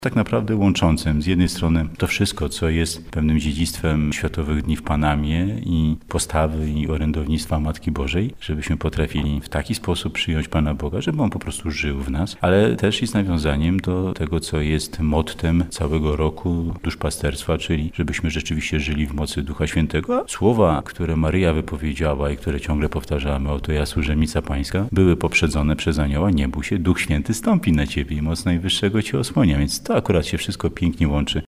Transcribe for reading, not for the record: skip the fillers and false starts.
tak naprawdę łączącym. Z jednej strony to wszystko, co jest pewnym dziedzictwem Światowych Dni w Panamie i postawy i orędownictwa Matki Bożej, żebyśmy potrafili w taki sposób przyjąć Pana Boga, żeby On po prostu żył w nas, ale też jest nawiązaniem do tego, co jest mottem całego roku duszpasterstwa, czyli żebyśmy rzeczywiście żyli w mocy Ducha Świętego. A słowa, które Maryja wypowiedziała i które ciągle powtarzamy, oto ja służebnica Pańska, były poprzedzone przez anioła, nie bój się, Duch Święty stąpi na ciebie i moc Najwyższego cię osłania, więc to akurat się wszystko pięknie łączy